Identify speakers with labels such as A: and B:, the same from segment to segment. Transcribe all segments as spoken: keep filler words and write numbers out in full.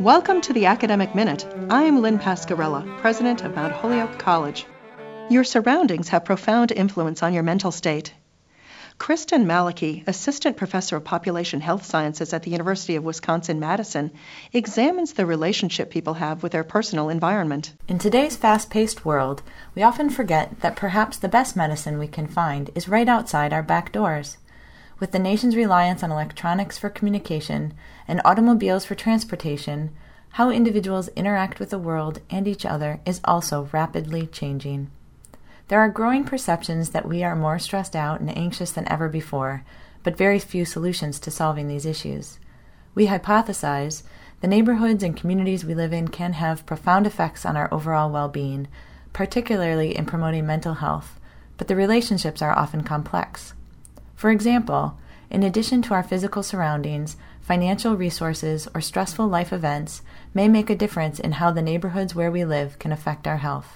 A: Welcome to the Academic Minute. I am Lynn Pascarella, president of Mount Holyoke College. Your surroundings have profound influence on your mental state. Kristen Malachy, assistant professor of population health sciences at the University of Wisconsin-Madison, examines the relationship people have with their personal environment.
B: In today's fast-paced world, we often forget that perhaps the best medicine we can find is right outside our back doors. With the nation's reliance on electronics for communication and automobiles for transportation, how individuals interact with the world and each other is also rapidly changing. There are growing perceptions that we are more stressed out and anxious than ever before, but very few solutions to solving these issues. We hypothesize the neighborhoods and communities we live in can have profound effects on our overall well-being, particularly in promoting mental health, but the relationships are often complex. For example, in addition to our physical surroundings, financial resources or stressful life events may make a difference in how the neighborhoods where we live can affect our health.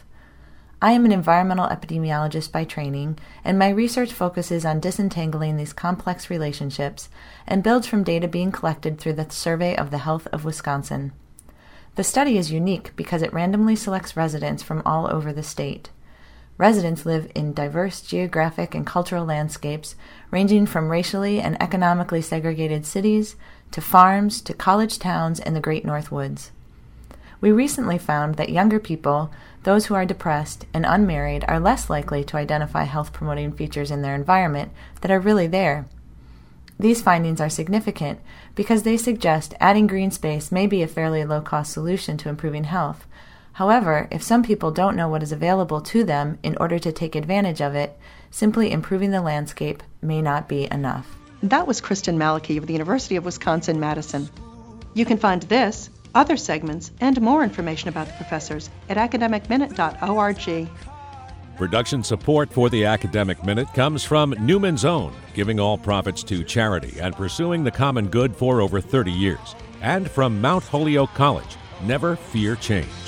B: I am an environmental epidemiologist by training, and my research focuses on disentangling these complex relationships and builds from data being collected through the Survey of the Health of Wisconsin. The study is unique because it randomly selects residents from all over the state. Residents live in diverse geographic and cultural landscapes, ranging from racially and economically segregated cities to farms to college towns and the Great North Woods. We recently found that younger people, those who are depressed and unmarried, are less likely to identify health-promoting features in their environment that are really there. These findings are significant because they suggest adding green space may be a fairly low-cost solution to improving health. However, if some people don't know what is available to them in order to take advantage of it, simply improving the landscape may not be enough.
A: That was Kristen Malachy of the University of Wisconsin-Madison. You can find this, other segments, and more information about the professors at academic minute dot org.
C: Production support for the Academic Minute comes from Newman's Own, giving all profits to charity and pursuing the common good for over thirty years. And from Mount Holyoke College, never fear change.